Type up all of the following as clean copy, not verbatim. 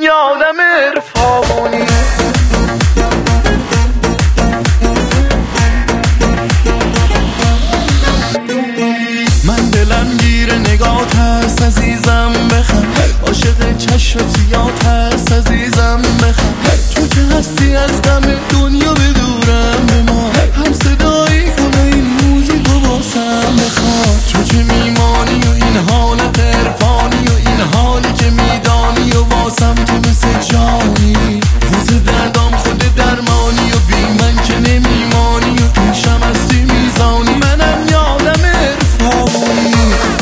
یه عالم عرفانی. من دلم گیر نگات هست عزیزم بخند، عاشق چشم سیات هست عزیزم بخند. تو که هستی از غم دنیا بدورم به ما، هم صدایی کنه این موزیکو باسم بخواد. تو که میمانی و این حالت عرفانی و این حالی که میدانی و واسم تو مثل جانی. واسه دردام خود درمانی و بی من که نمیمانی و پیشم هستی میزانی. منم یه عالم عرفانی.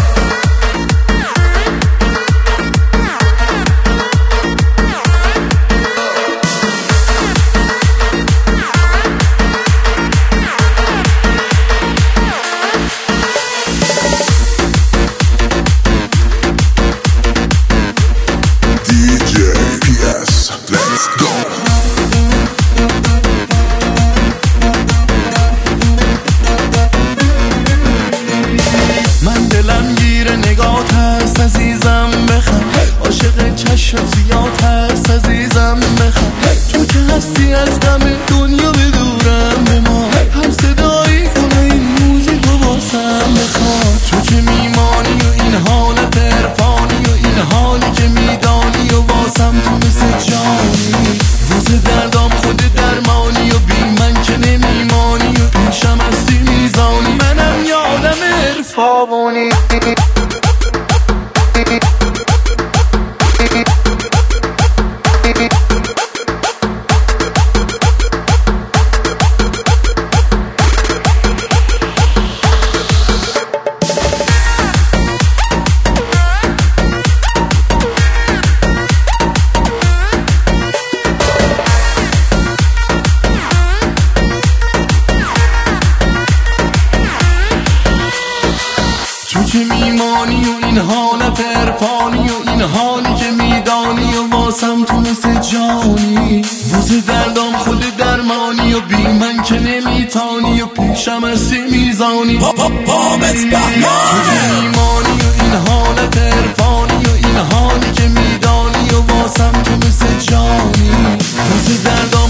نگات هست عزیزم بخند، عاشق چشم سیات هست عزیزم بخند. تو که هستی از غم دنیا بدورم به ما، هم صدایی کنه این موزیکو باسم بخواد. تو که میمانی و این حالت عرفانی و این حالی که میدانی و واسم تو مثل جانی. واسه دردام خود درمانی و بی من که نمیمانی و پیشم هستی میزانی. منم یه عالم عرفانی. تو که میمانی و این حالت عرفانی و این حالی که میدانی و واسم تو مثل جانی. واسه دردام خود درمانی و بی من که نمیتانی و پیشم هستی میزانی. تو که میمانی و این حالت عرفانی و این حالی که میدانی و واسم تو مثل جانی. واسه دردام